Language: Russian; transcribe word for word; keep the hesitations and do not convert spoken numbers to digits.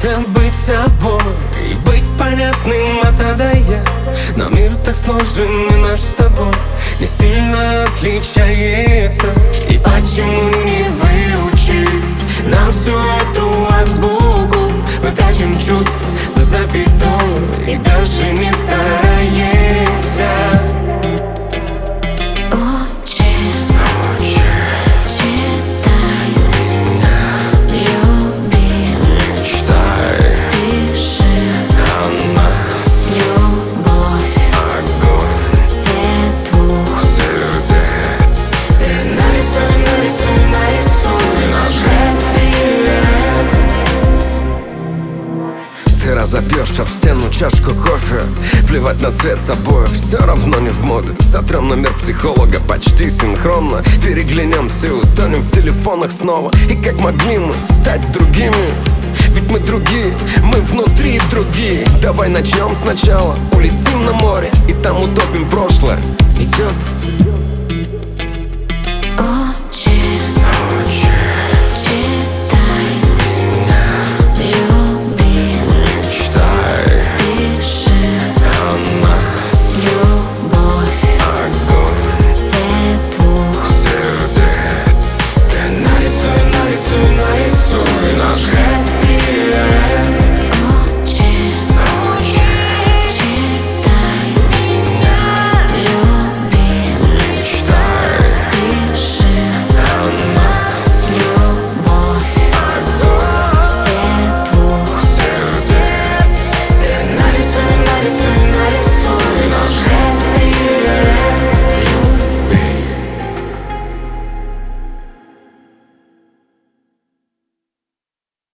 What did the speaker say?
хочется быть собой и быть понятным от А до Я. Но мир так сложен, и наш с тобой не сильно отличается. И почему не выучить нам всю эту азбуку? Мы прячем чувства за запятой и даже не стараемся. Ты разопьешь об стену чашку кофе, плевать на цвет обоев, все равно не в моде. Сотрем номер психолога почти синхронно, переглянемся и утонем в телефонах снова. И как могли мы стать другими? Ведь мы другие, мы внутри другие. Давай начнем сначала, улетим на море и там утопим прошлое. Идет